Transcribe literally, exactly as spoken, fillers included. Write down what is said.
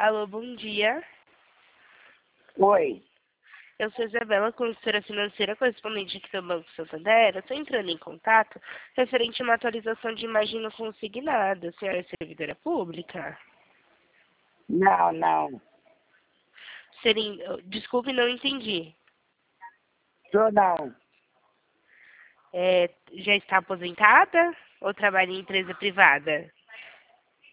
Alô, bom dia. Oi. Eu sou Isabela, consultora financeira correspondente aqui do Banco Santander. Eu estou entrando em contato referente a uma atualização de imagem não consignada. A senhora é servidora pública? Não, não. Serin... Desculpe, não entendi. Sou não. É, já está aposentada ou trabalha em empresa privada?